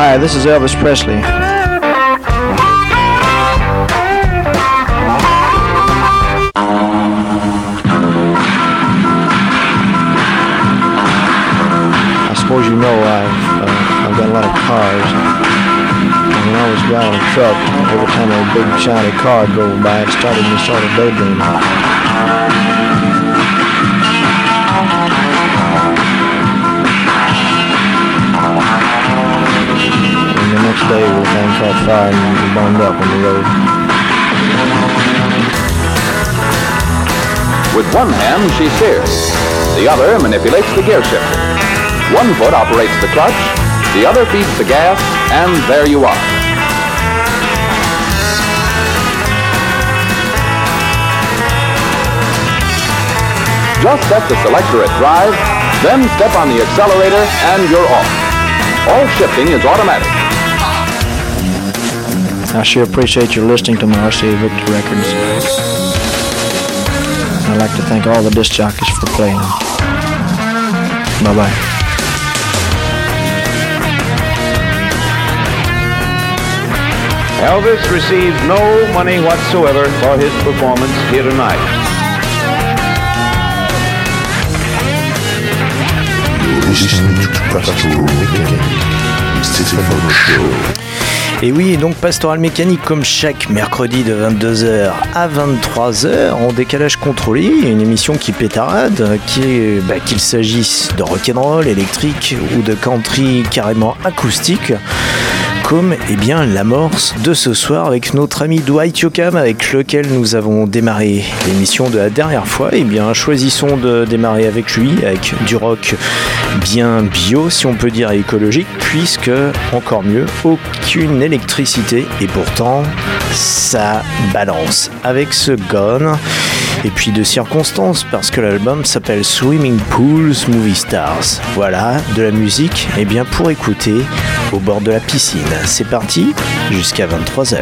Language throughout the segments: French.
Hi, this is Elvis Presley. I suppose you know I've got a lot of cars. And when I was driving a truck, every time a big shiny car drove by, it started me sort of daydreaming. And the next day, everything caught fire and burned up on the road. With one hand, she steers. The other manipulates the gear shifter. One foot operates the clutch, the other feeds the gas, and there you are. Just set the selector at drive, then step on the accelerator, and you're off. All shifting is automatic. I sure appreciate your listening to my RCA Victor records. I'd like to thank all the disc jockeys for playing them. Bye-bye. Elvis receives no money whatsoever for his performance here tonight. Et oui, donc Pastoral Mécanique comme chaque mercredi de 22h à 23h en décalage contrôlé, une émission qui pétarade, qu'il s'agisse de rock'n'roll, électrique ou de country carrément acoustique, comme l'amorce de ce soir avec notre ami Dwight Yoakam avec lequel nous avons démarré l'émission de la dernière fois. Choisissons de démarrer avec lui, avec du rock bien bio, si on peut dire, et écologique, puisque, encore mieux, aucune électricité, et pourtant, ça balance avec ce Gone. Et puis de circonstances, parce que l'album s'appelle Swimming Pools Movie Stars. Voilà, de la musique, pour écouter au bord de la piscine. C'est parti, jusqu'à 23h.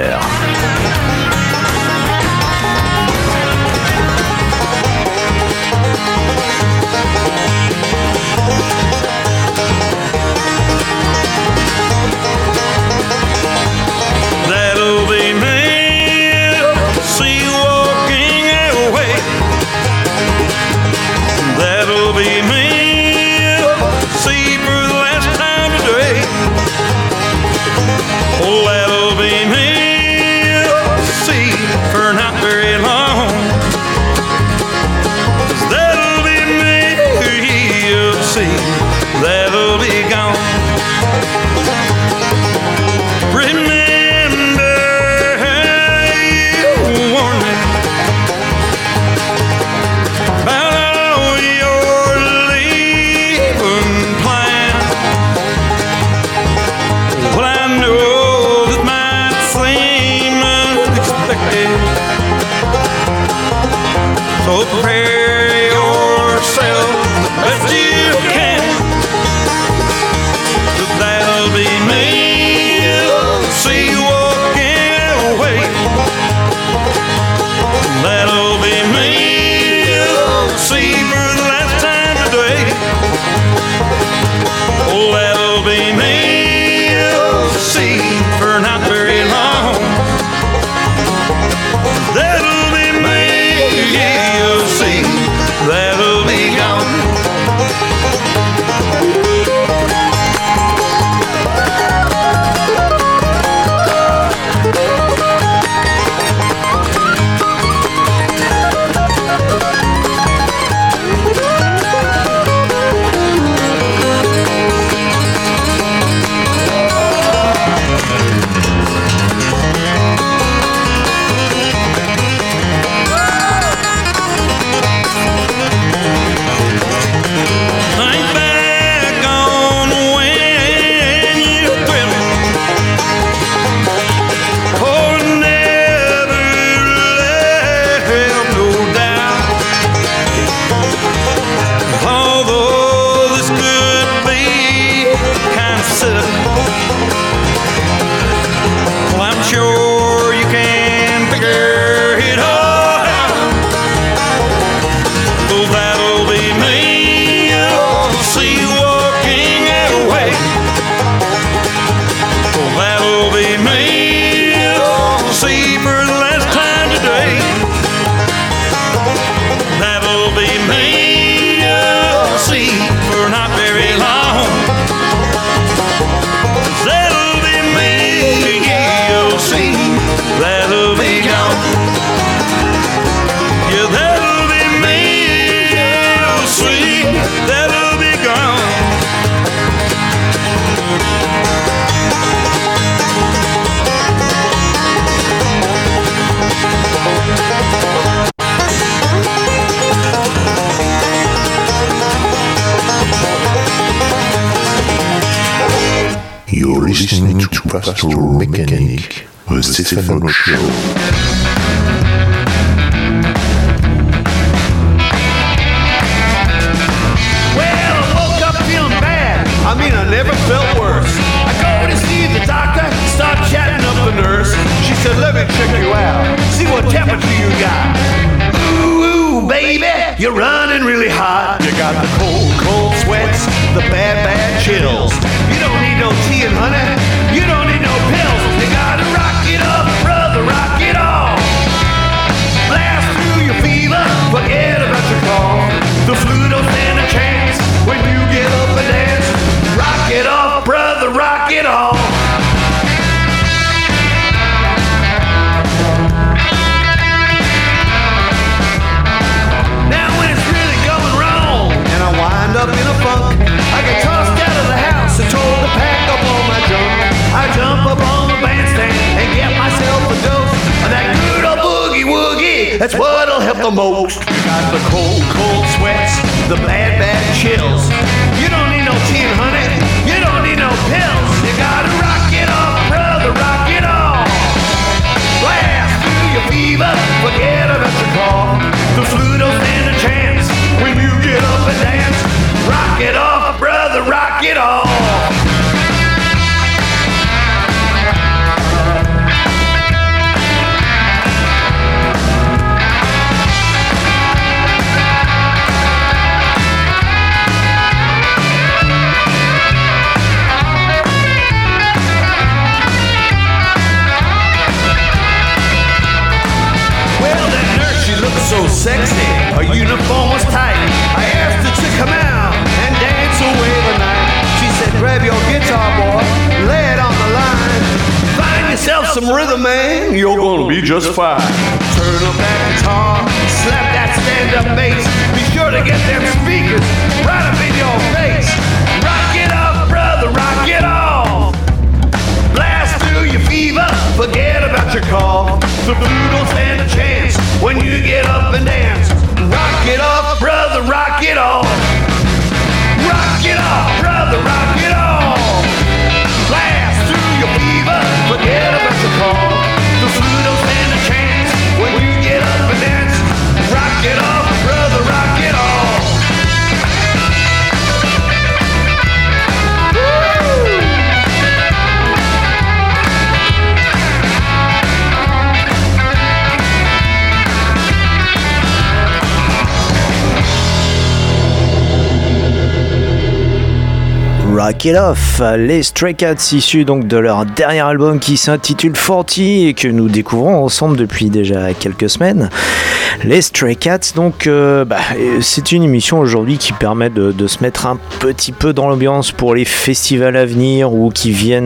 You're listening to Pastoral Mechanic, the Stephen Show. I never felt worse. I go to see the doctor, start chatting up the nurse. She said, let me check you out, see what temperature you got. Ooh, baby, you're running really hot. You got the cold, cold sweats, the bad, bad chills. You don't need no tea and honey, you don't need no pills. You gotta rock it up, brother, rock it all. Blast through your fever, forget about your cough. The flu don't stand a chance when you get up and dance. Rock it off, brother, rock it off. Now when it's really going wrong and I wind up in a funk, I get tossed out of the house and told to pack up all my junk. I jump up on the bandstand and get myself a dose of that good old boogie woogie. That's what'll help the most. Got the cold, cold sweats, the bad, bad chills. You don't need no tea and honey, you don't need no pills. You gotta rock it off, brother, rock it off. Blast through your fever, forget about your cough. The flu don't stand a chance when you get up and dance. Rock it off, brother, rock it off. So sexy, her uniform was tight. I asked her to come out and dance away the night. She said, grab your guitar, boy, lay it on the line. Find yourself some rhythm, man, you're gonna be just fine. Turn up that guitar, slap that stand-up bass. Be sure to get them speakers right up in your face. Rock it off, brother, rock it off. Blast through your fever, forget about your cough. The flu don't stand a chance when you get up and dance. Rock it off, brother, rock it off. Rock it off, brother, rock it off. Blast through your fever, forget about your cough. The flu don't stand a chance when you get up and dance. Rock it off, brother, rock it off. Rock It Off, les Stray Cats, issus donc de leur dernier album qui s'intitule 40 et que nous découvrons ensemble depuis déjà quelques semaines. Les Stray Cats, donc c'est une émission aujourd'hui qui permet de se mettre un petit peu dans l'ambiance pour les festivals à venir ou qui viennent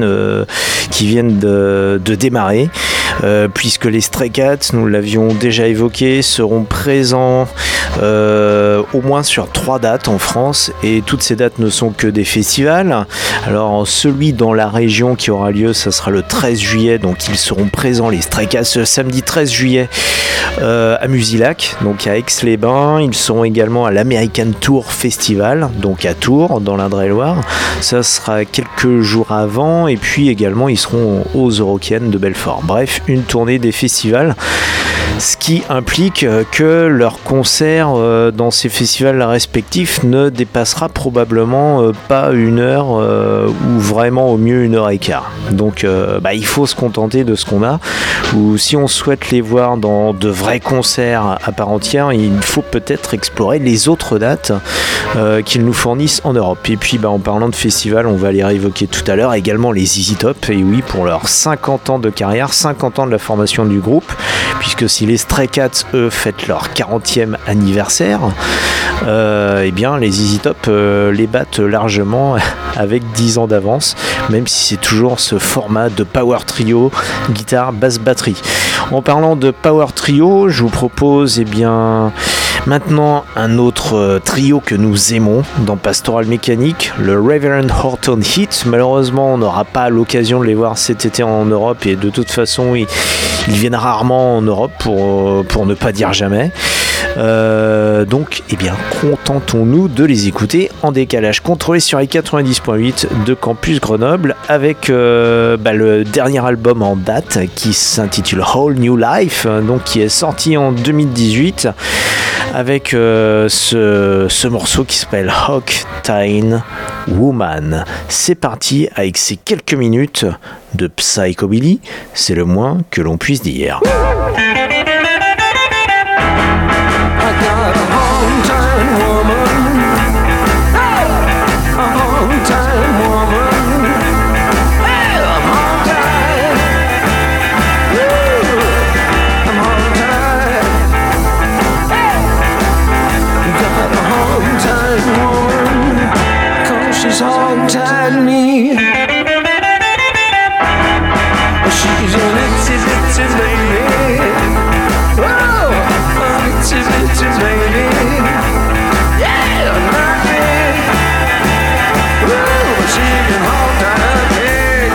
de démarrer, puisque les Stray Cats, nous l'avions déjà évoqué, seront présents au moins sur 3 dates en France, et toutes ces dates ne sont que des festivals. Alors celui dans la région qui aura lieu, ça sera le 13 juillet, donc ils seront présents, les Stray Cats, ce samedi 13 juillet à Musillac, donc à Aix-les-Bains. Ils seront également à l'American Tour Festival, donc à Tours dans l'Indre-et-Loire, ça sera quelques jours avant, et puis également ils seront aux Eurocaines de Belfort. Bref, une tournée des festivals, ce qui implique que leur concert dans ces festivals respectifs ne dépassera probablement pas 1 heure, ou vraiment au mieux 1 heure et quart. Donc il faut se contenter de ce qu'on a, ou si on souhaite les voir dans de vrais concerts à part entière, il faut peut-être explorer les autres dates qu'ils nous fournissent en Europe. Et puis en parlant de festivals, on va les réévoquer tout à l'heure, également les ZZ Top, et oui, pour leurs 50 ans de carrière, 50 ans de la formation du groupe, puisque si les Stray Cats, eux, fêtent leur 40e anniversaire, les ZZ Top les battent largement avec 10 ans d'avance, même si c'est toujours ce format de power trio, guitare, basse, batterie. En parlant de power trio, je vous propose maintenant un autre trio que nous aimons dans Pastoral Mécanique, le Reverend Horton Heat. Malheureusement, on n'aura pas l'occasion de les voir cet été en Europe, et de toute façon, ils viennent rarement en Europe pour ne pas dire jamais. Donc, eh bien, contentons-nous de les écouter en décalage contrôlé sur les 90.8 de Campus Grenoble avec le dernier album en date qui s'intitule Whole New Life, donc qui est sorti en 2018 avec ce morceau qui s'appelle Octane Woman. C'est parti avec ces quelques minutes de Psychobilly, c'est le moins que l'on puisse dire. She's hog-tied me. She's an itsy-bitsy baby. Oh, an itsy-bitsy baby. Yeah, not me. Oh, she can hog-tie me.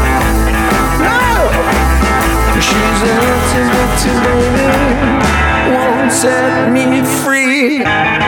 No, she's an itsy-bitsy baby. Won't set me free.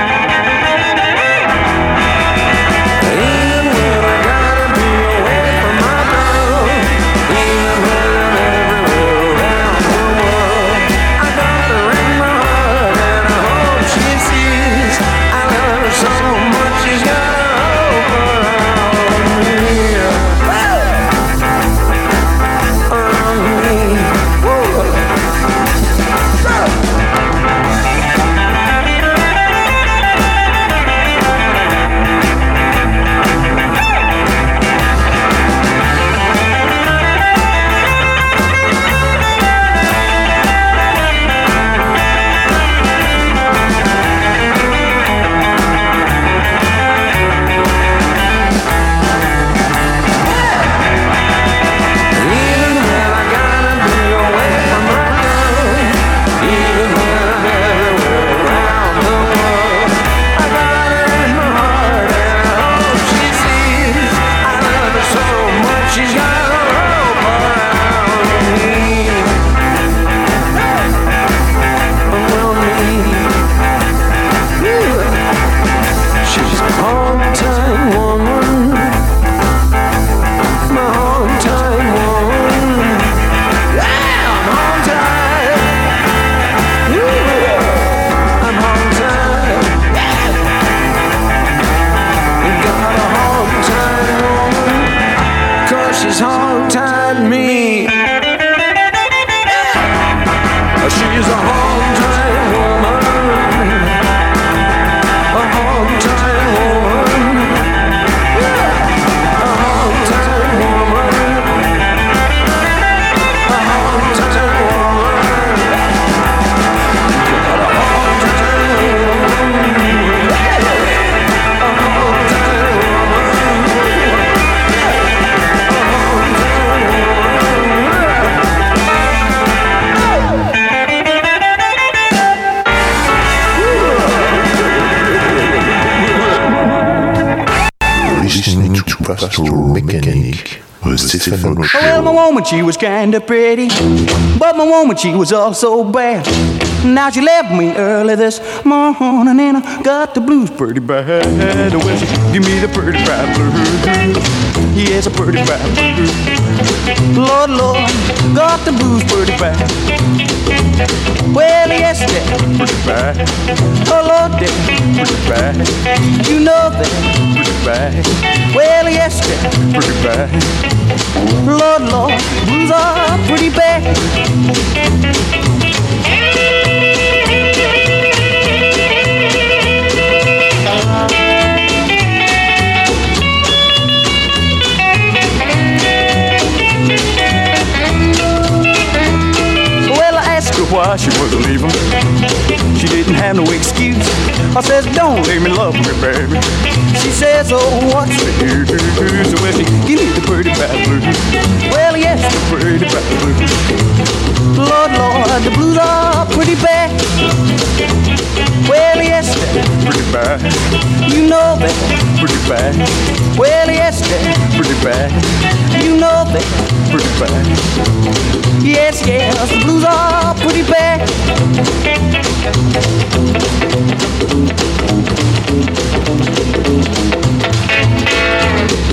Pastoral Mechanic with Stefano Show. Well, my woman, she was kinda pretty, but my woman, she was also bad. Now she left me early this morning and I got the blues pretty bad. Well, she give me the pretty bad blues. Yes, a pretty bad blues. Lord, Lord, got the blues pretty bad. Well, yes, they're pretty bad. Oh, Lord, they're pretty bad. You know they're pretty bad. Well, yes, they're pretty bad. Lord, Lord, blues are pretty bad. Why she wasn't leaving. She didn't have no excuse. I says, don't leave me, love me, baby. She says, oh, what's the use? So well, she give me the pretty bad blues. Well, yes, the pretty bad blues. Lord, Lord, the blues are pretty bad. Well, yes, they're pretty bad. You know they're pretty bad. Well, yes, they're pretty bad. You know they're pretty bad. Yes, yes, the blues are pretty bad.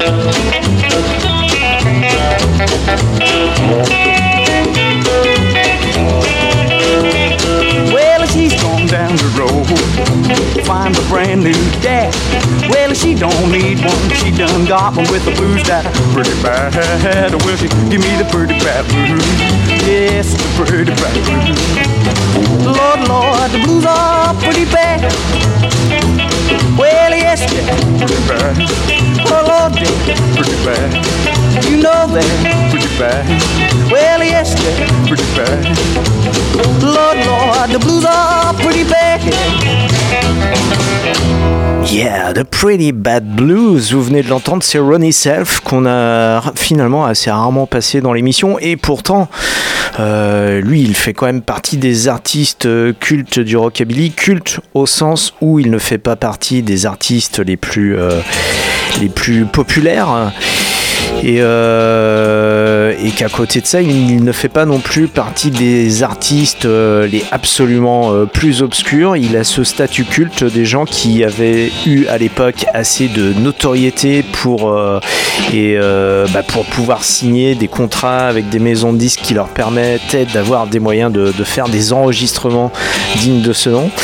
Well, she's gone down the road, find a brand new dad. Well, she don't need one, she done got one with the blues that are pretty bad. Well, she give me the pretty bad blues, yes, the pretty bad blues. Lord, Lord, the blues are pretty bad. Well, yes, they're pretty bad. Oh, Lord, they're pretty bad. You know they're pretty bad. Well, yes, they're pretty bad. Lord, Lord, the blues are pretty bad. Yeah, The Pretty Bad Blues, vous venez de l'entendre, c'est Ronnie Self qu'on a finalement assez rarement passé dans l'émission et pourtant, lui il fait quand même partie des artistes cultes du rockabilly, culte au sens où il ne fait pas partie des artistes les plus populaires. Et qu'à côté de ça, il ne fait pas non plus partie des artistes les absolument plus obscurs. Il a ce statut culte des gens qui avaient eu à l'époque assez de notoriété pour pouvoir signer des contrats avec des maisons de disques qui leur permettaient d'avoir des moyens de faire des enregistrements dignes de ce nom.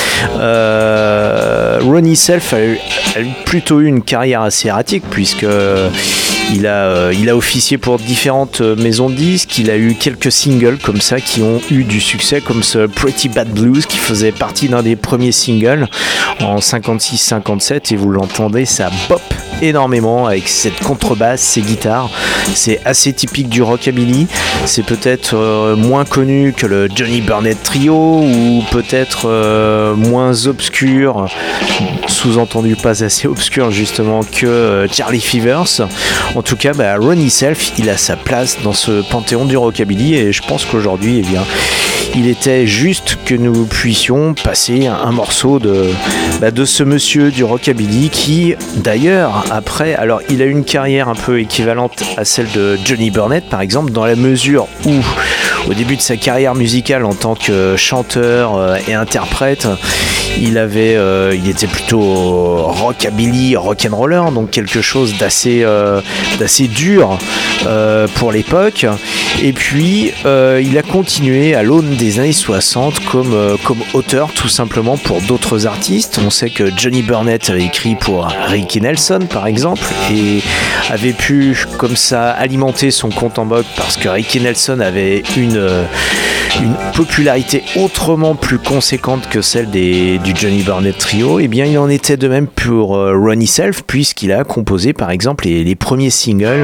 Ronnie Self a plutôt eu une carrière assez erratique puisque il a officié pour différentes maisons de disques, il a eu quelques singles comme ça qui ont eu du succès, comme ce Pretty Bad Blues qui faisait partie d'un des premiers singles en 56-57 et vous l'entendez, ça bop énormément avec cette contrebasse, ces guitares. C'est assez typique du rockabilly, c'est peut-être moins connu que le Johnny Burnett Trio ou peut-être moins obscur, sous-entendu pas assez obscur justement que Charlie Fevers. En tout cas, Ronnie Self, il a sa place dans ce panthéon du rockabilly et je pense qu'aujourd'hui, eh bien, il était juste que nous puissions passer un morceau de ce monsieur du rockabilly qui, d'ailleurs, après, alors il a une carrière un peu équivalente à celle de Johnny Burnett, par exemple, dans la mesure où, au début de sa carrière musicale en tant que chanteur et interprète, il était plutôt rockabilly, rock'n'roller, donc quelque chose d'assez dur pour l'époque. Et puis il a continué à l'aune des années 60 comme auteur tout simplement pour d'autres artistes. On sait que Johnny Burnett avait écrit pour Ricky Nelson par exemple et avait pu comme ça alimenter son compte en banque parce que Ricky Nelson avait une popularité autrement plus conséquente que celle du Johnny Burnett Trio. Et bien il en était de même pour Ronnie Self puisqu'il a composé par exemple les premiers singles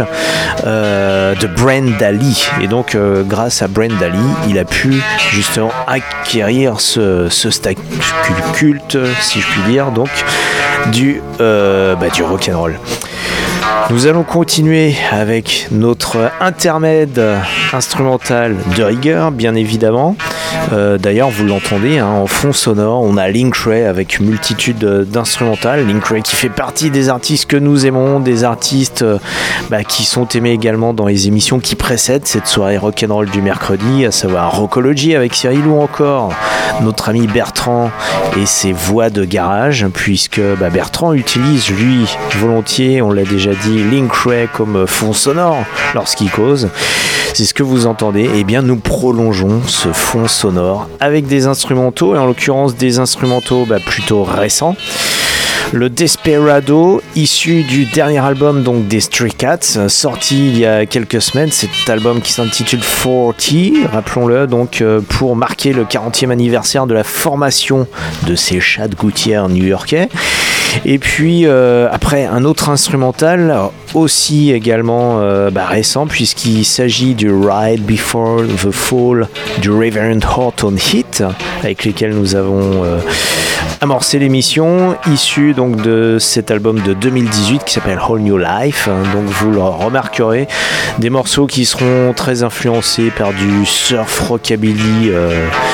de Brenda Lee et donc grâce à Brenda Lee il a pu justement acquérir ce statut culte si je puis dire donc du rock'n'roll. Nous allons continuer avec notre intermède instrumental de rigueur, bien évidemment. D'ailleurs, vous l'entendez en fond sonore, on a Link Wray avec multitude d'instrumentales. Link Wray qui fait partie des artistes que nous aimons, des artistes qui sont aimés également dans les émissions qui précèdent cette soirée rock'n'roll du mercredi, à savoir Rockology avec Cyril ou encore notre ami Bertrand et ses voix de garage, puisque Bertrand utilise lui volontiers, on l'a déjà dit, Link Wray comme fond sonore lorsqu'il cause. C'est ce que vous entendez. Et bien nous prolongeons ce fond sonore avec des instrumentaux et en l'occurrence des instrumentaux plutôt récents. Le Desperado, issu du dernier album donc des Stray Cats, sorti il y a quelques semaines, cet album qui s'intitule 40, rappelons-le, donc pour marquer le 40e anniversaire de la formation de ces chats de gouttière new-yorkais. Et puis après un autre instrumental aussi également récent puisqu'il s'agit du Ride Before the Fall du Reverend Horton Heat avec lesquels nous avons amorcé l'émission, issu donc de cet album de 2018 qui s'appelle Whole New Life. Donc vous le remarquerez, des morceaux qui seront très influencés par du surf rockabilly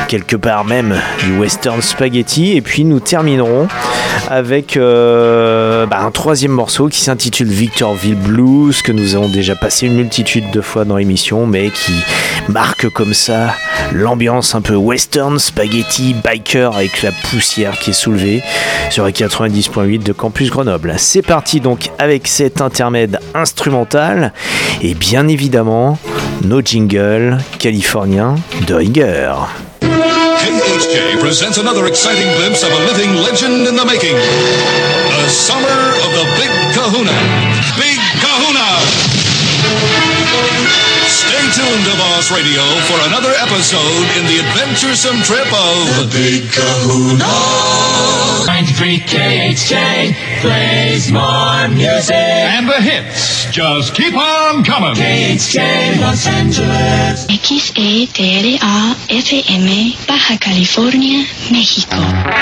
quelque part même du western spaghetti. Et puis nous terminerons avec un troisième morceau qui s'intitule Victorville Blues, que nous avons déjà passé une multitude de fois dans l'émission, mais qui marque comme ça l'ambiance un peu western spaghetti biker avec la poussière qui est soulevée sur les 90.8 de Campus Grenoble. C'est parti donc avec cet intermède instrumental et bien évidemment nos jingles californiens de rigueur. KHJ presents another exciting glimpse of a living legend in the making. The summer of the Big Kahuna. Big Kahuna! Stay tuned to Boss Radio for another episode in the adventuresome trip of the Big Kahuna. 93 KHJ plays more music. And the hits just keep on coming. KHJ Los Angeles. XETRA FM Baja California, México.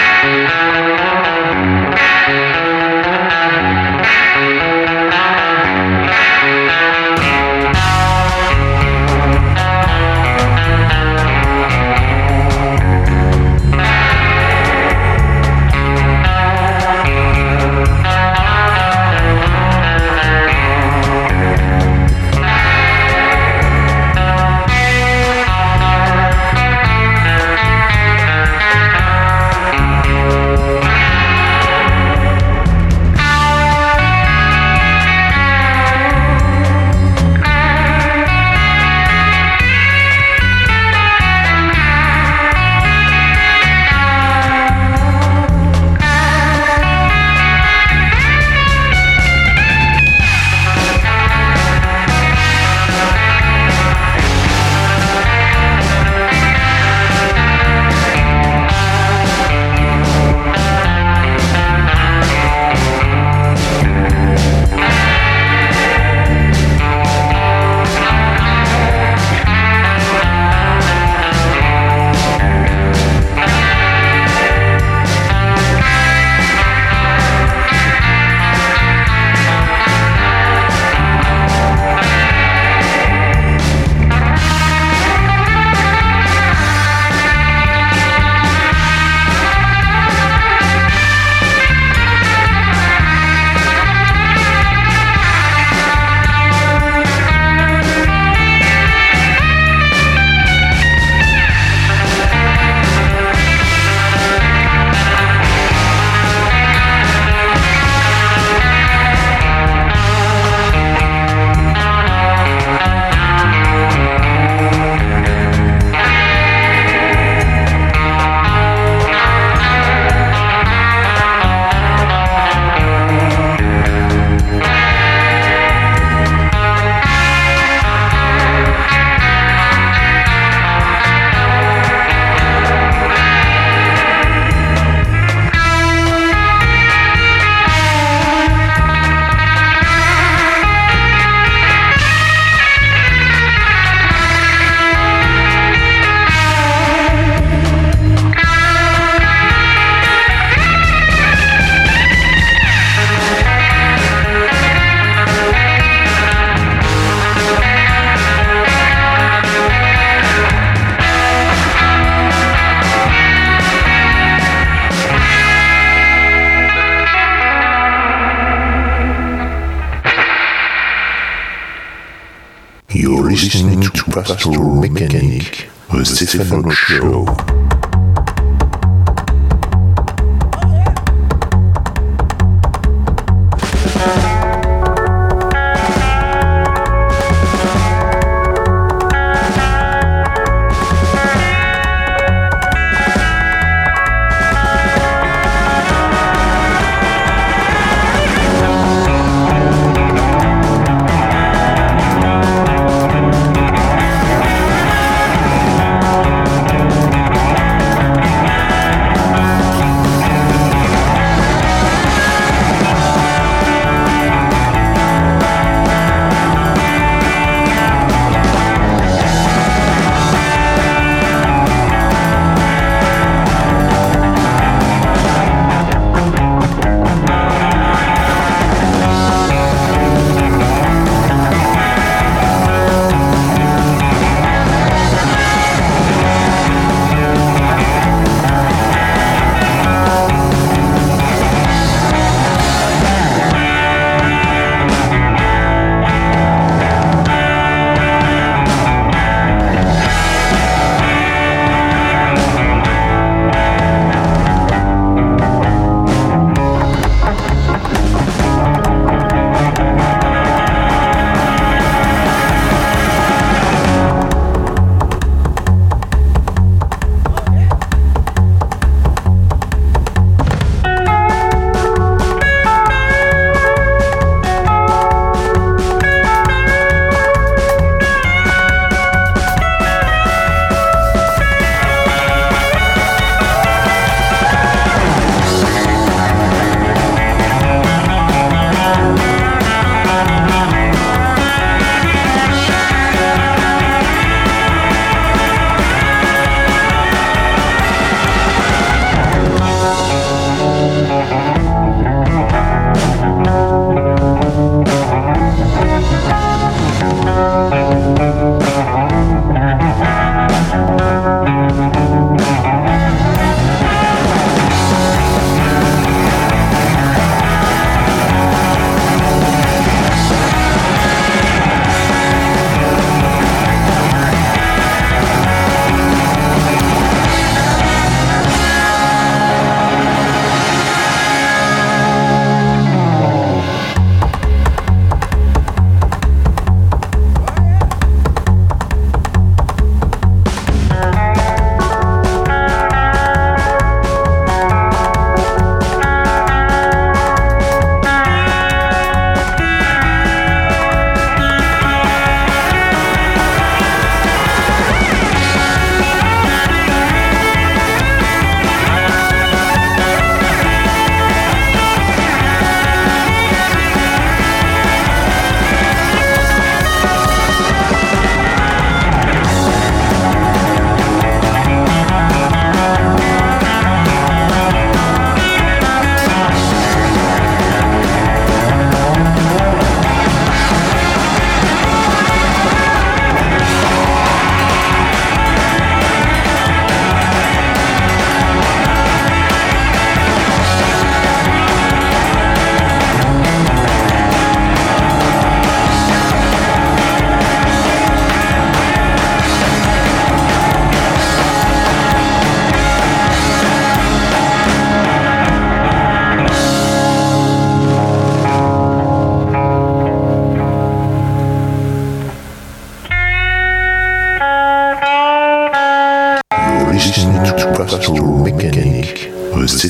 You're listening to Pastoral Mechanic, the Stefano Show.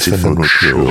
Stefano Show.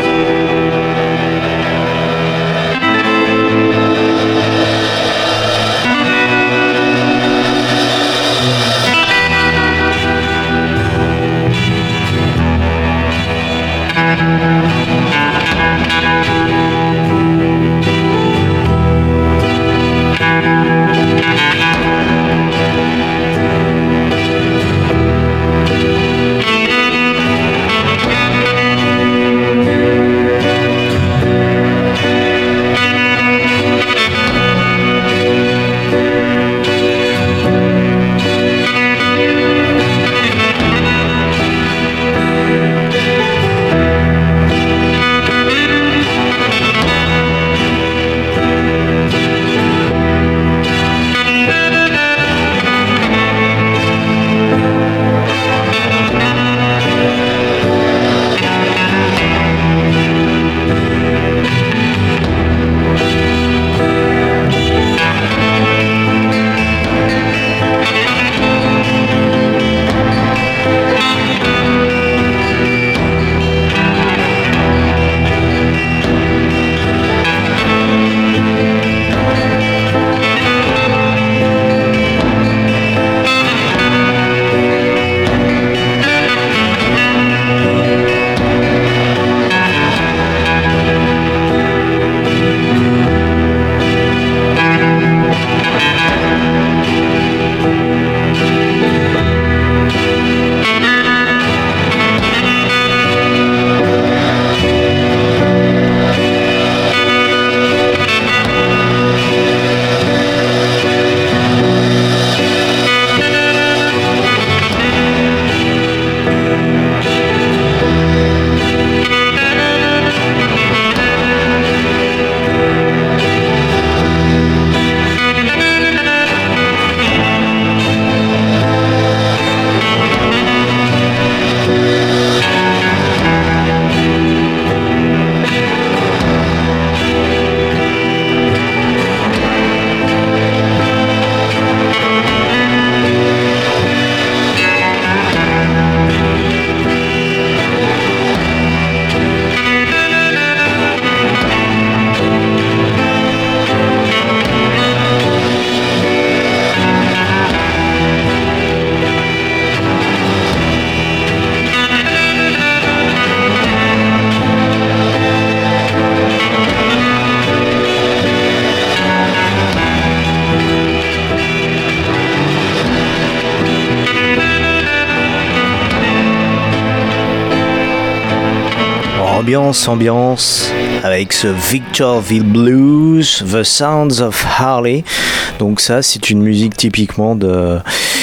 Ambiance avec ce Victorville Blues, The Sounds of Harley. Donc ça, c'est une musique typiquement de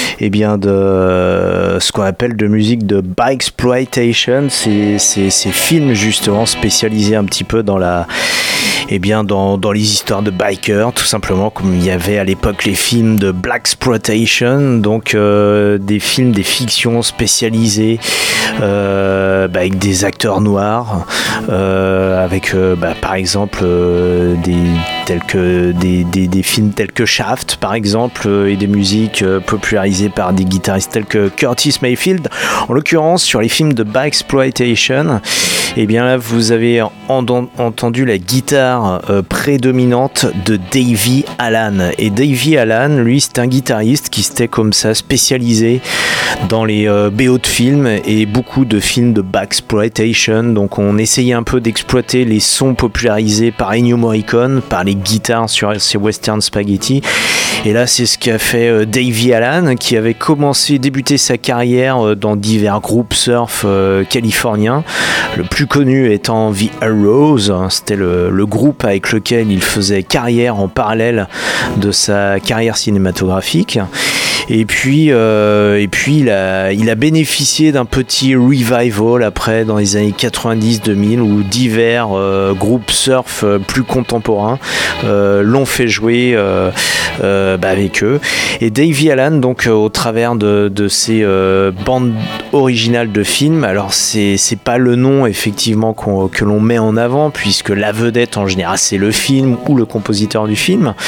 ce qu'on appelle de musique de bikesploitation. C'est films justement spécialisés un petit peu dans dans les histoires de bikers, tout simplement, comme il y avait à l'époque les films de blaxploitation, donc des films, des fictions spécialisées avec des acteurs noirs, avec par exemple des films tels que Shaft par exemple, et des musiques popularisées par des guitaristes tels que Curtis Mayfield. En l'occurrence, sur les films de bikesploitation, là vous avez entendu la guitare prédominante de Davey Allan. Et Davey Allan, lui, c'est un guitariste qui s'était comme ça spécialisé dans les BO de films et beaucoup de films de bikesploitation. Donc on essayait un peu d'exploiter les sons popularisés par Ennio Morricone, par les guitares sur ces western spaghetti. Et là, c'est ce qu'a fait Davey Allan, qui avait débuté sa carrière dans divers groupes surf californiens. Le plus connu étant The Arrows, c'était le groupe avec lequel il faisait carrière en parallèle de sa carrière cinématographique. Et puis il a bénéficié d'un petit revival après, dans les années 90-2000, où divers groupes surf plus contemporains l'ont fait jouer avec eux. Et Davey Allan, donc au travers de ces bandes originales de films, alors c'est pas le nom effectivement que l'on met en avant, puisque la vedette en général c'est le film ou le compositeur du film.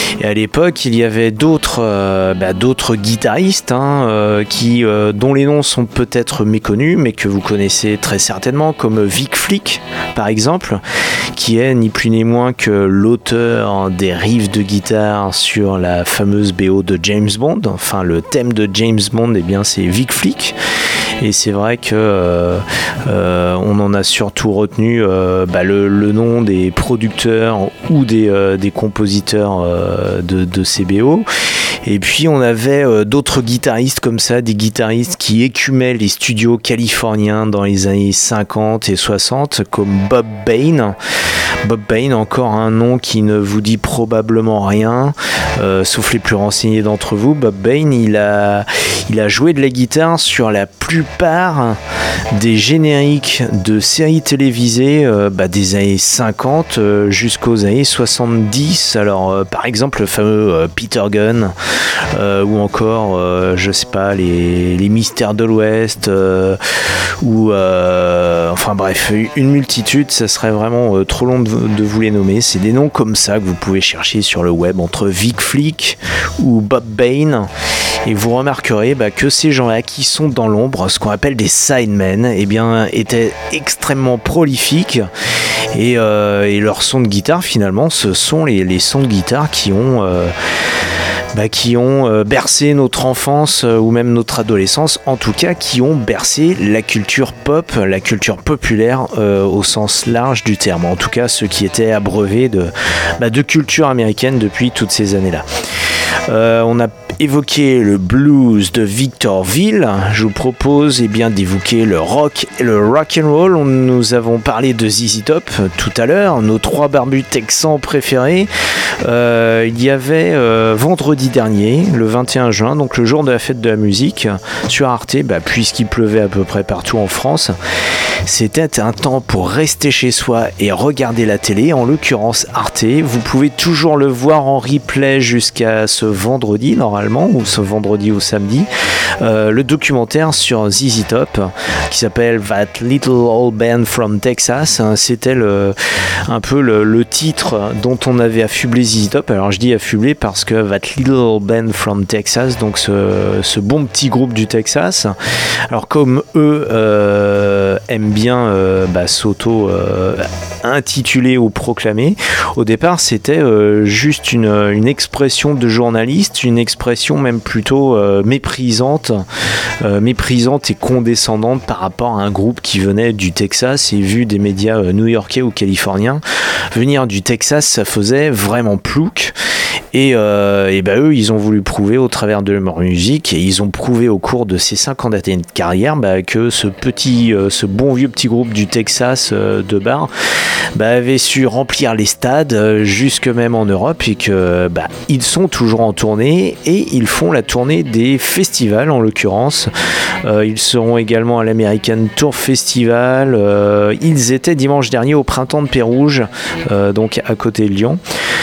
Et à l'époque, il y avait d'autres guitaristes dont les noms sont peut-être méconnus, mais que vous connaissez très certainement, comme Vic Flick, par exemple, qui est ni plus ni moins que l'auteur des riffs de guitare sur la fameuse BO de James Bond. Enfin, le thème de James Bond, eh bien, c'est Vic Flick. Et c'est vrai que on en a surtout retenu le nom des producteurs ou des compositeurs de ces BO. Et puis on avait d'autres guitaristes comme ça, des guitaristes qui écumaient les studios californiens dans les années 50 et 60, comme Bob Bain. Bob Bain, encore un nom qui ne vous dit probablement rien, sauf les plus renseignés d'entre vous. Bob Bain, il a joué de la guitare sur la plupart des génériques de séries télévisées des années 50 jusqu'aux années 70. Alors par exemple le fameux Peter Gunn, ou encore je sais pas, les Mystères de l'Ouest, enfin bref, une multitude. Ça serait vraiment trop long de vous les nommer. C'est des noms comme ça que vous pouvez chercher sur le web, entre Vic Flick ou Bob Bain, et vous remarquerez que ces gens-là qui sont dans l'ombre, ce qu'on appelle des sidemen, eh bien, étaient extrêmement prolifiques. Et leurs sons de guitare, finalement, ce sont les sons de guitare qui ont bercé notre enfance ou même notre adolescence, en tout cas qui ont bercé la culture pop, la culture populaire au sens large du terme, en tout cas ceux qui étaient abreuvés de culture américaine depuis toutes ces années-là. On a évoqué le blues de Victorville. Je vous propose d'évoquer le rock et le rock and roll. Nous avons parlé de ZZ Top tout à l'heure, nos trois barbus texans préférés. Il y avait vendredi dernier, le 21 juin, donc le jour de la fête de la musique, sur Arte, puisqu'il pleuvait à peu près partout en France. C'était un temps pour rester chez soi et regarder la télé, en l'occurrence Arte. Vous pouvez toujours le voir en replay jusqu'à ce vendredi normalement, ou ce vendredi ou samedi, le documentaire sur ZZ Top qui s'appelle That Little Old Band from Texas. C'était un peu le titre dont on avait affublé ZZ Top. Alors je dis affublé parce que That Little Old Band from Texas, donc ce bon petit groupe du Texas, alors comme eux aiment bien s'auto intituler ou proclamer, au départ c'était juste une expression de journaliste, une expression même plutôt méprisante et condescendante par rapport à un groupe qui venait du Texas. Et vu des médias new-yorkais ou californiens, venir du Texas, ça faisait vraiment plouc. Et eux, ils ont voulu prouver au travers de leur musique, et ils ont prouvé au cours de ces 50 années de carrière que ce bon vieux petit groupe du Texas de bar avait su remplir les stades jusque même en Europe, et que ils sont toujours en tournée, et ils font la tournée des festivals en l'occurrence. Ils seront également à l'American Tour Festival. Ils étaient dimanche dernier au Printemps de Pérouge, donc à côté de Lyon.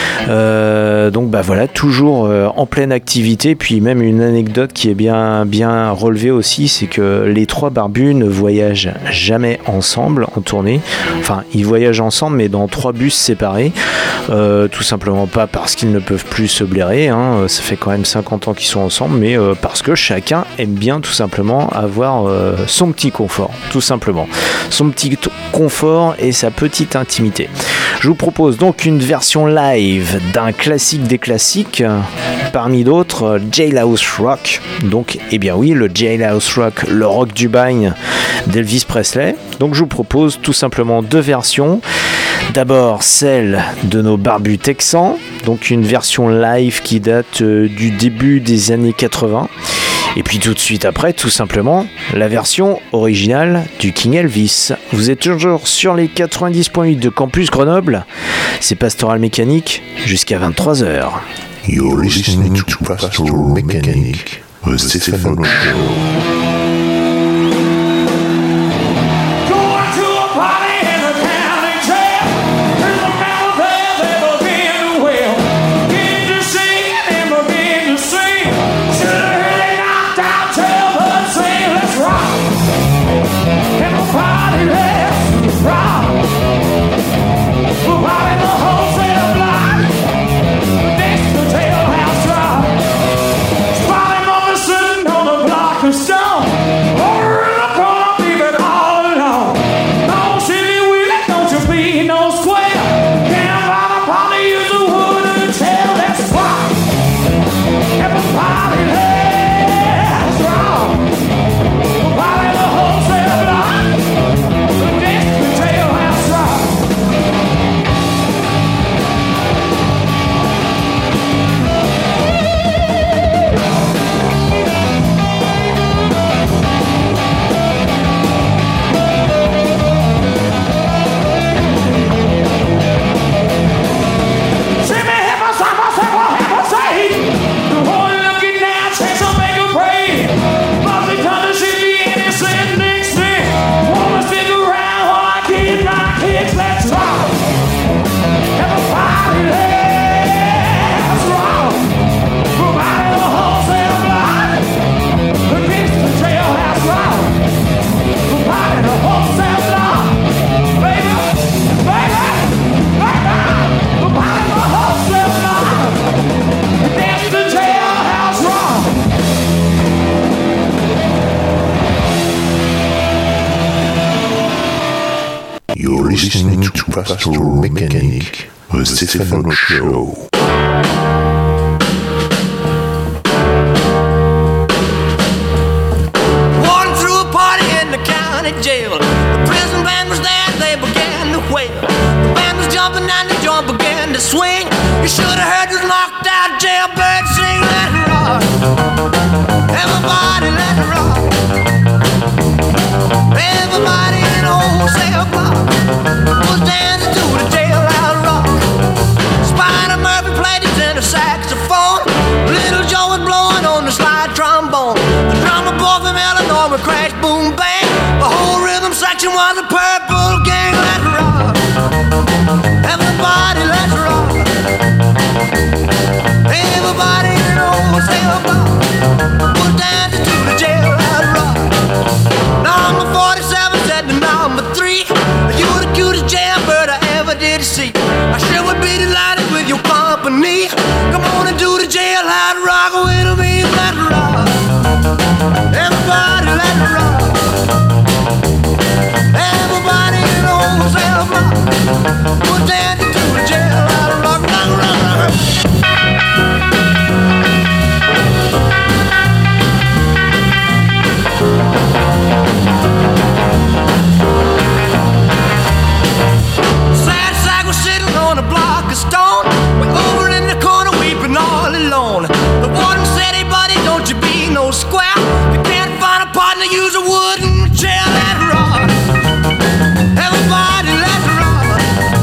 Donc voilà, toujours en pleine activité. Puis même une anecdote qui est bien relevée aussi, c'est que les trois barbus ne voyagent jamais ensemble en tournée. Enfin, ils voyagent ensemble, mais dans trois bus séparés, tout simplement pas parce qu'ils ne peuvent plus se blairer, ça fait quand même 50 ans qu'ils sont ensemble, mais parce que chacun aime bien tout simplement avoir son petit confort, tout simplement, son petit confort et sa petite intimité. Je vous propose donc une version live d'un classique des classiques, parmi d'autres, Jailhouse Rock. Donc, le Jailhouse Rock, le rock du bagne d'Elvis Presley. Donc je vous propose tout simplement deux versions. D'abord celle de nos barbus texans, donc une version live qui date du début des années 80. Et puis tout de suite après, tout simplement, la version originale du King Elvis. Vous êtes toujours sur les 90.8 de Campus Grenoble. C'est Pastoral Mécanique jusqu'à 23h. You're listening to Pastoral Mécanique, the Stefano Show. Rock. listening to Pastoral Mechanic, the Stefano Show. Walking through a party in the county jail. The prison band was there, they began to wail. The band was jumping and the joint began to swing. You should have heard this knocked out jailbird sing. Let it rock, everybody let it rock. Everybody in the whole cell block was dancing to the jailhouse rock. Spider Murphy played his tenor saxophone. Little Joe was blowing on the slide trombone. The drummer boy from Illinois would crash, boom, bang. The whole rhythm section was a Purple Gang. Let's rock, everybody, let's rock. Everybody in the whole cell block was dancing to the jailhouse rock. Number 47 said to number 3, you the cutest jailbird I ever did see. I sure would be delighted with your company. Come on and do the jailhouse rock with me. Let's rock, everybody, let's rock. Everybody in the whole cell block was dancing to the jailhouse rock. Rock, rock, rock. Sad sack was sitting on a block of stone. We're over in the corner weeping all alone. The warden said, hey buddy, don't you be no square. If you can't find a partner, use a wooden chair. Let's rock, everybody, let's rock.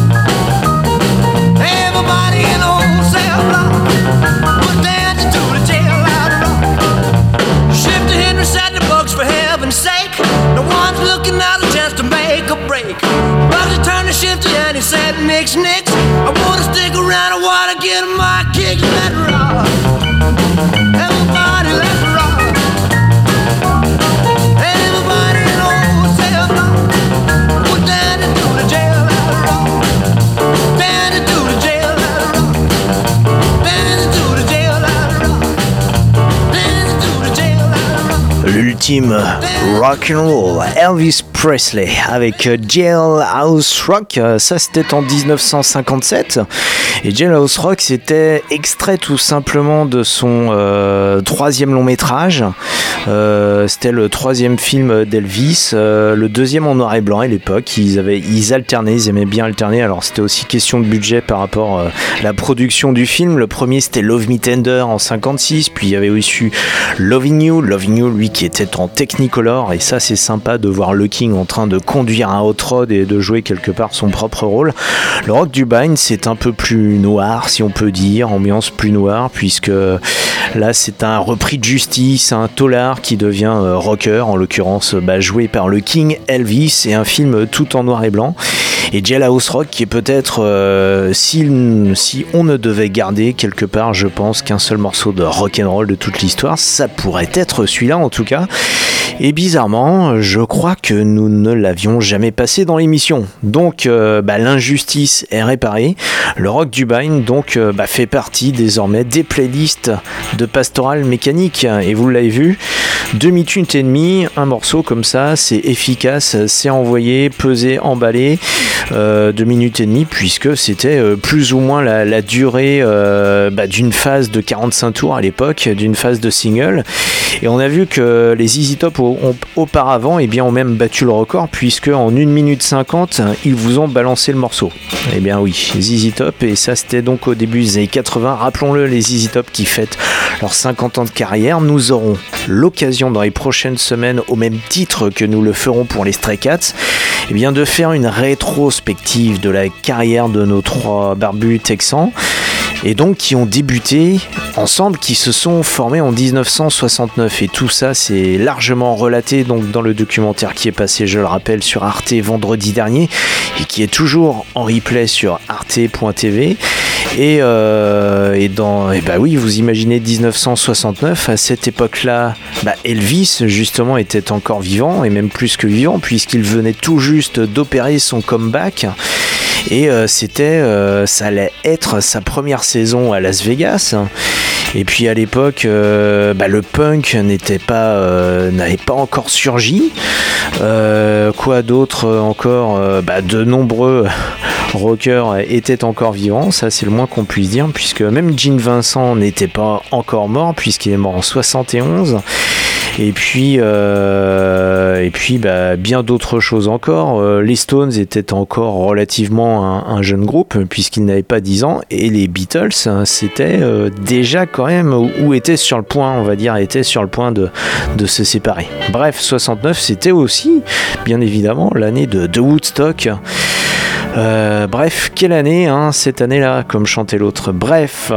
Everybody in the whole cell block was dancing to the jailhouse rock. Shifter Henry said the books for heaven's sake. No one's looking out a chance to make a break. Bugsy turned to Shifty and he said, nix, nix. I wanna stick around, I wanna get my kicks. Let's rock, everybody, let's rock. Everybody in the whole cell block was dancing to the jailhouse rock. Dancing to the jailhouse rock. Dancing to the jailhouse rock. Dancing to the jailhouse rock. L'ultime rock and roll, Elvis Presley avec Jailhouse Rock. Ça c'était en 1957 et Jailhouse Rock c'était extrait tout simplement de son troisième long métrage. C'était le troisième film d'Elvis, le deuxième en noir et blanc à l'époque. Ils alternaient, ils aimaient bien alterner. Alors c'était aussi question de budget par rapport à la production du film. Le premier c'était Love Me Tender en 56, puis il y avait aussi Loving You lui qui était en Technicolor, et ça c'est sympa de voir le King en train de conduire un hot rod et de jouer quelque part son propre rôle. Le Rock du Bain c'est un peu plus noir si on peut dire, ambiance plus noire, puisque là c'est un repris de Justice, un tolard qui devient rocker, en l'occurrence joué par le King Elvis, et un film tout en noir et blanc. Et Jailhouse Rock qui est peut-être, si on ne devait garder quelque part, je pense qu'un seul morceau de rock'n'roll de toute l'histoire, ça pourrait être celui-là en tout cas. Et bizarrement, je crois que nous ne l'avions jamais passé dans l'émission. Donc l'injustice est réparée. Le Rock du Bain donc fait partie désormais des playlists de Pastoral Mécanique. Et vous l'avez vu, 2 minutes et demie, un morceau comme ça, c'est efficace, c'est envoyé, pesé, emballé. 2 minutes et demie, puisque c'était plus ou moins la durée d'une phase de 45 tours à l'époque, d'une phase de single. Et on a vu que les ZZ Top auparavant ont même battu le record, puisque en 1 minute 50 ils vous ont balancé le morceau. Eh bien oui, ZZ Top, et ça c'était donc au début des années 80. Rappelons-le, les ZZ Top qui fêtent leurs 50 ans de carrière. Nous aurons l'occasion dans les prochaines semaines, au même titre que nous le ferons pour les Stray Cats, de faire une rétrospective de la carrière de nos 3 barbus texans, et donc qui ont débuté ensemble, qui se sont formés en 1969, et tout ça c'est largement relaté donc dans le documentaire qui est passé, je le rappelle, sur Arte vendredi dernier, et qui est toujours en replay sur arte.tv. Et oui, vous imaginez 1969, à cette époque-là, Elvis justement était encore vivant, et même plus que vivant, puisqu'il venait tout juste d'opérer son comeback. Et ça allait être sa première saison à Las Vegas. Et puis à l'époque, le punk n'avait pas encore surgi. Quoi d'autre encore? De nombreux rockers étaient encore vivants, ça c'est le moins qu'on puisse dire, puisque même Gene Vincent n'était pas encore mort, puisqu'il est mort en 71. Et puis bien d'autres choses encore. Les Stones étaient encore relativement un jeune groupe, puisqu'ils n'avaient pas 10 ans, et les Beatles, c'était déjà quand même, ou étaient sur le point, on va dire, étaient sur le point de se séparer. Bref, 69, c'était aussi, bien évidemment, l'année de Woodstock. Bref, quelle année, cette année-là, comme chantait l'autre. Bref,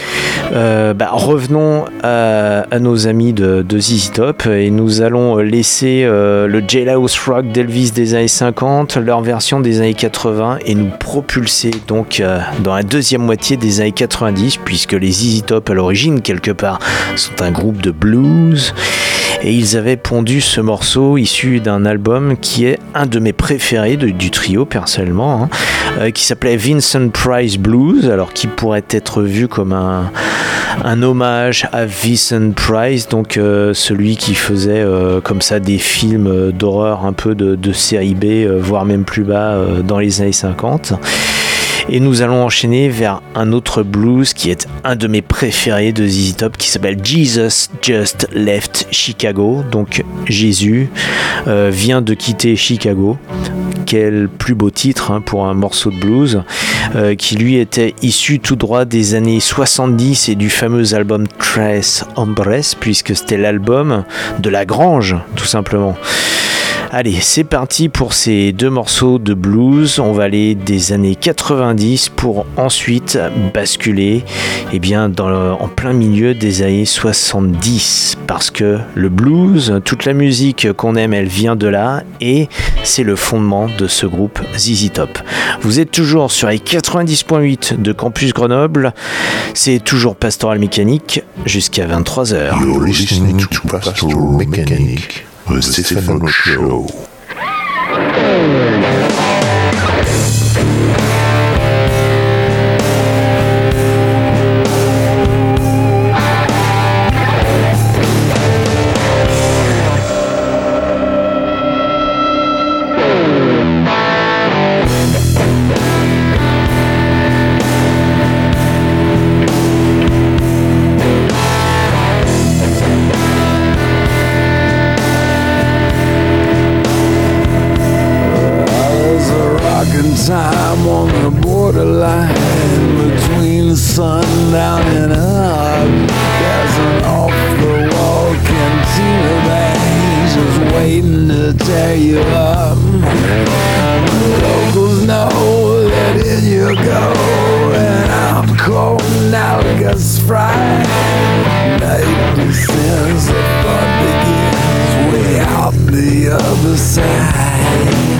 revenons à nos amis de ZZ Top, et nous allons laisser le Jailhouse Rock d'Elvis des années 50, leur version des années 80, et nous propulser donc dans la deuxième moitié des années 90, puisque les ZZ Top à l'origine, quelque part, sont un groupe de blues. Et ils avaient pondu ce morceau issu d'un album qui est un de mes préférés du trio personnellement, qui s'appelait Vincent Price Blues, alors qui pourrait être vu comme un hommage à Vincent Price, donc celui qui faisait comme ça des films d'horreur un peu de série B, voire même plus bas dans les années 50. Et nous allons enchaîner vers un autre blues qui est un de mes préférés de ZZ Top, qui s'appelle Jesus Just Left Chicago. Donc Jésus vient de quitter Chicago. Quel plus beau titre pour un morceau de blues qui lui était issu tout droit des années 70 et du fameux album Tres Hombres, puisque c'était l'album de La Grange tout simplement. Allez, c'est parti pour ces deux morceaux de blues. On va aller des années 90 pour ensuite basculer en plein milieu des années 70. Parce que le blues, toute la musique qu'on aime, elle vient de là, et c'est le fondement de ce groupe ZZ Top. Vous êtes toujours sur les 90.8 de Campus Grenoble. C'est toujours Pastoral Mécanique jusqu'à 23h. You're listening to Pastoral Mécanique. The Stefano Show. Time on the borderline between sundown and up. There's an off-the-wall cantina band just waiting to tear you up. Locals know that in you go, and out cold Nalgas fried. Night descends, the fun begins way out the other side.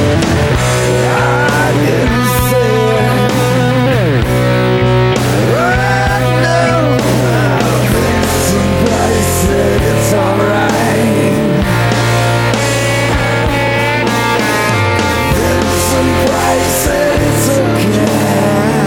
I didn't say it right now. Somebody said it's alright. Somebody said it's okay.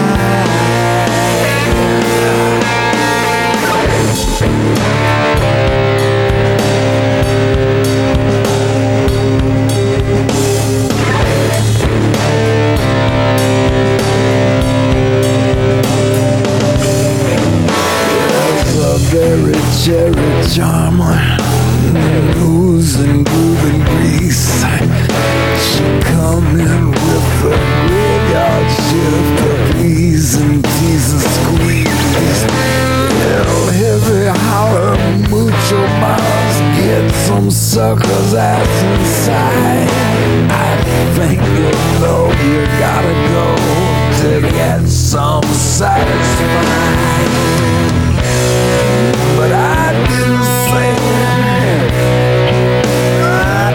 Very cherry charmer, blues and groove and grease. She come in with a graveyard shift of P's and T's and squeeze. Little heavy holler, mucho miles, get some sucker's ass inside. I think you know you gotta go to get some satisfied. But I didn't say that. I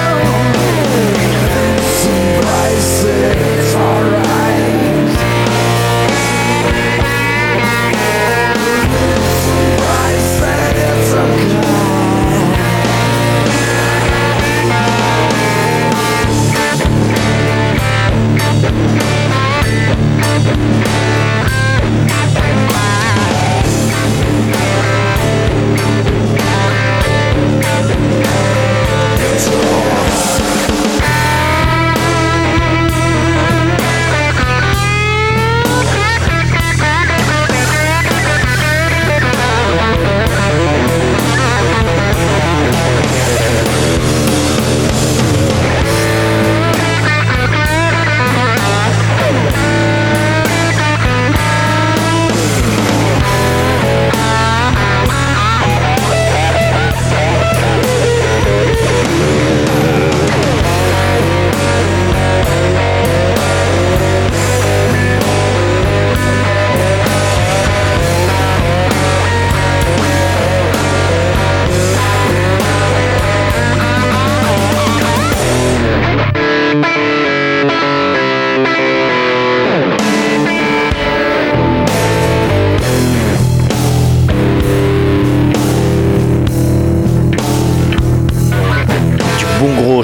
know. Somebody said it's alright. Somebody said it's okay.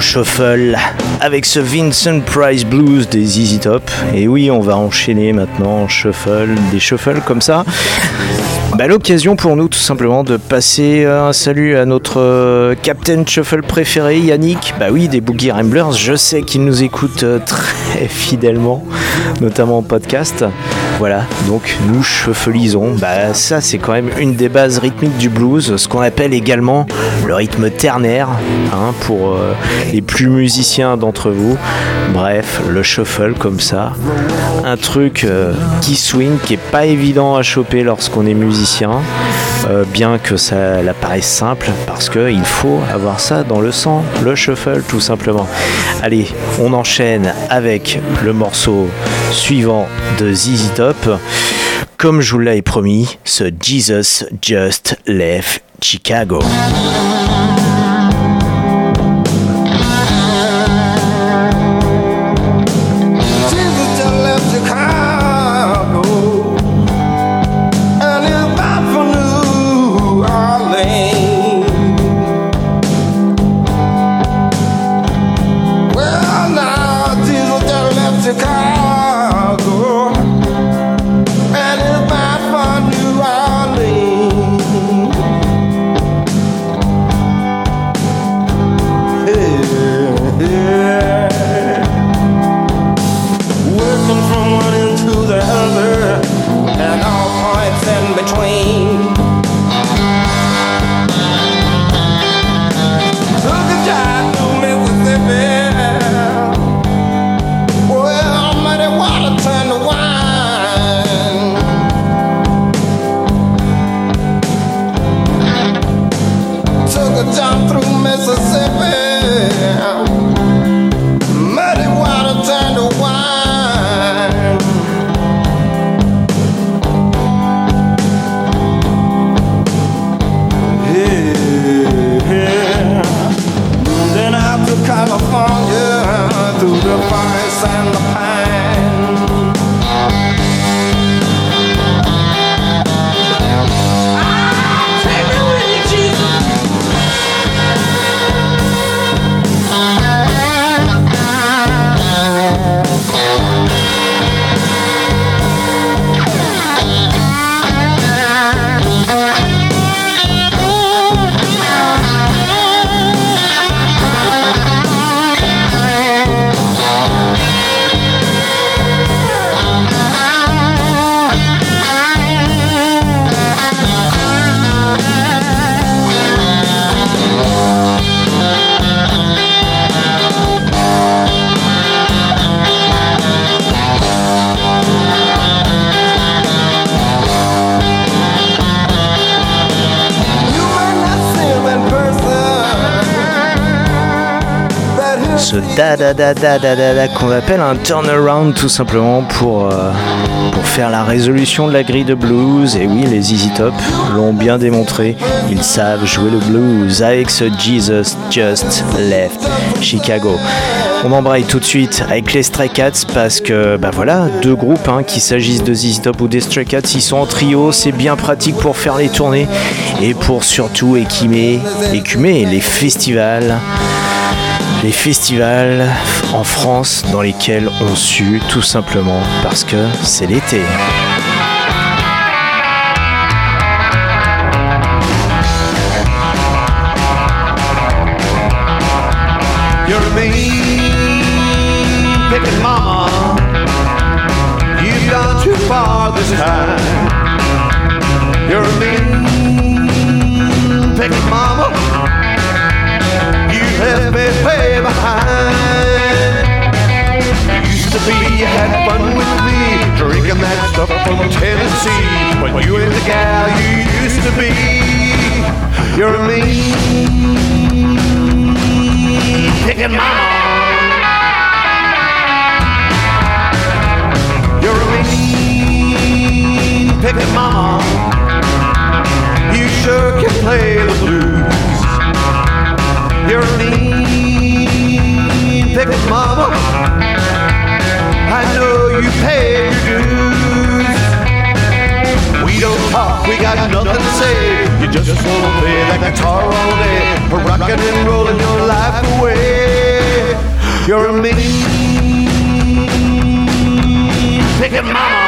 shuffle avec ce Vincent Price Blues des ZZ Top. Et oui, on va enchaîner maintenant des shuffles comme ça. L'occasion pour nous tout simplement de passer un salut à notre Captain Shuffle préféré, Yannick. Oui, des Boogie Ramblers, je sais qu'il nous écoute très fidèlement, notamment en podcast. Voilà, donc nous shufflisons. Ça c'est quand même une des bases rythmiques du blues, ce qu'on appelle également le rythme ternaire, pour les plus musiciens d'entre vous. Bref, le shuffle comme ça, un truc qui swing, qui est pas évident à choper lorsqu'on est musicien, bien que ça paraisse simple, parce qu'il faut avoir ça dans le sang, le shuffle tout simplement. Allez, on enchaîne avec le morceau suivant de ZZ Top. Comme je vous l'avais promis, ce Jesus Just Left Chicago. Ce da qu'on appelle un turnaround tout simplement pour faire la résolution de la grille de blues. Et oui, les ZZ Top l'ont bien démontré, ils savent jouer le blues avec ce Jesus Just Left Chicago. On embraye tout de suite avec les Stray Cats parce que voilà, deux groupes, qu'il s'agisse de ZZ Top ou des Stray Cats, ils sont en trio, c'est bien pratique pour faire les tournées et pour surtout écumer les festivals. Les festivals en France dans lesquels on sue tout simplement parce que c'est l'été. You're a mean picking mama. You've gone too far this time. You're a mean picking mama. Left me way behind. Used to be you had fun with me, drinking that stuff from Tennessee. But you ain't the gal you used to be. You're a mean picking mama. You're a mean picking mama. You sure can play the blues. You're a mean picking mama. I know you paid your dues. We don't talk, we got nothing to say. You just wanna play that guitar all day, rockin' and rollin' your life away. You're a mean picking mama.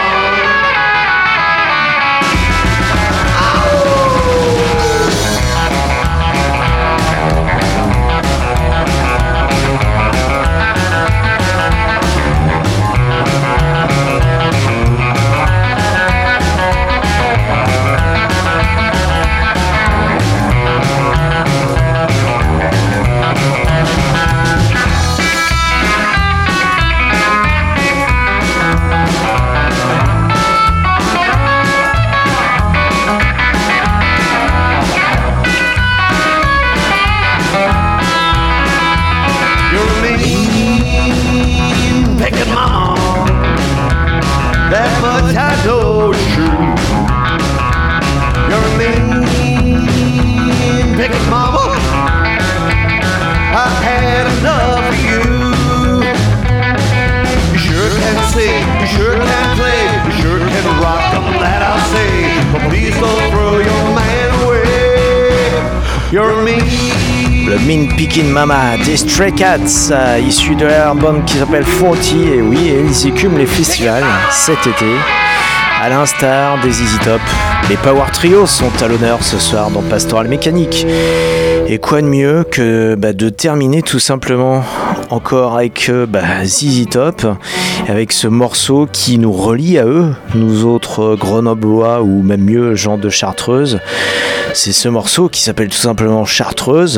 Mean Pickin' Mama des Stray Cats, issu de leur album qui s'appelle 40. Et oui, ils écument les festivals cet été, à l'instar des ZZ Top. Les Power Trios sont à l'honneur ce soir dans Pastoral Mécanique. Et quoi de mieux que de terminer tout simplement encore avec ZZ Top, avec ce morceau qui nous relie à eux, nous autres Grenoblois ou même mieux gens de Chartreuse. C'est ce morceau qui s'appelle tout simplement Chartreuse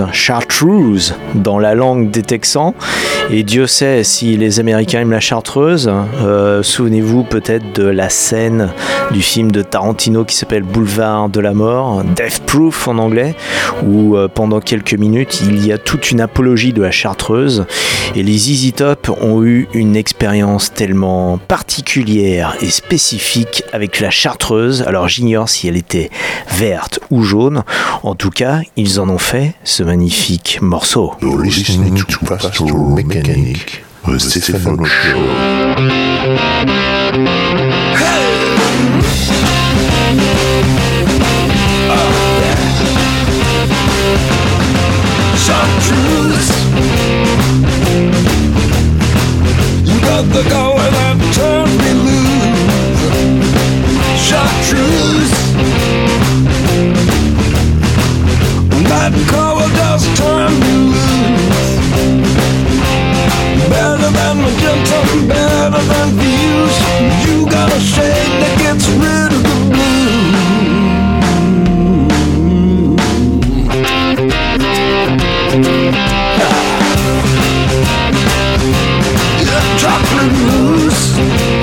dans la langue des Texans. Et Dieu sait si les Américains aiment la Chartreuse. Souvenez-vous peut-être de la scène du film de Tarantino qui s'appelle Boulevard de la Mort, Death Proof en anglais, où pendant quelques minutes il y a toute une apologie de la Chartreuse. Et les ZZ Top ont eu une expérience tellement particulière et spécifique avec la Chartreuse. Alors j'ignore si elle était verte ou jaune. En tout cas, ils en ont fait ce magnifique morceau. You're listening to Pastoral Mécanique, the Stefano Show. Chartreuse, you got the color that turned me loose. Chartreuse, that color just turned me loose. Better than magenta, better than views. You got a shade that gets rid of the blues. Chocolate mousse.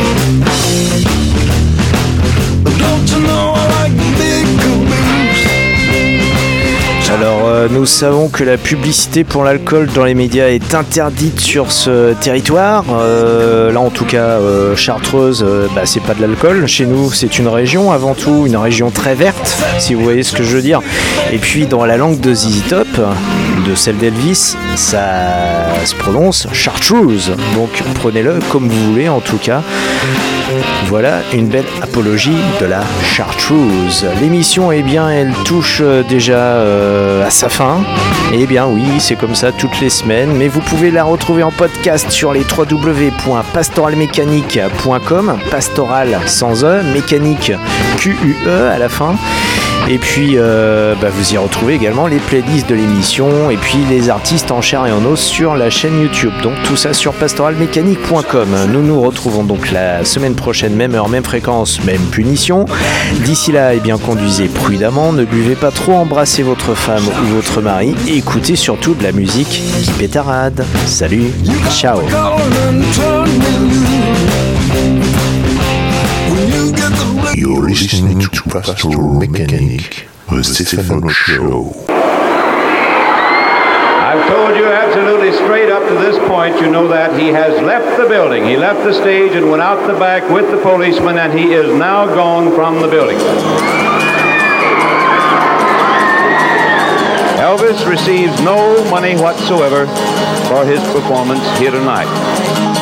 Don't you know I like big caboose? Alors nous savons que la publicité pour l'alcool dans les médias est interdite sur ce territoire. Là en tout cas Chartreuse, c'est pas de l'alcool. Chez nous c'est une région avant tout, une région très verte, si vous voyez ce que je veux dire. Et puis dans la langue de ZZ Top, de celle d'Elvis, ça se prononce Chartreuse. Donc prenez-le comme vous voulez en tout cas. Voilà une belle apologie de la Chartreuse. L'émission, elle touche déjà à sa fin. Eh bien oui, c'est comme ça toutes les semaines. Mais vous pouvez la retrouver en podcast sur les www.pastoralmechanique.com. Pastoral sans E, mécanique Q-U-E à la fin. Et puis vous y retrouvez également les playlists de l'émission et puis les artistes en chair et en os sur la chaîne YouTube. Donc tout ça sur pastoralmechanique.com. Nous nous retrouvons donc la semaine prochaine, même heure, même fréquence, même punition. D'ici là, conduisez prudemment, ne buvez pas trop, embrassez votre femme ou votre mari et écoutez surtout de la musique qui pétarade. Salut, ciao. You're listening to Pastoral Mécanique, the Stefano Show. I've told you absolutely straight up to this point, you know that he has left the building. He left the stage and went out the back with the policeman, and he is now gone from the building. Elvis receives no money whatsoever for his performance here tonight.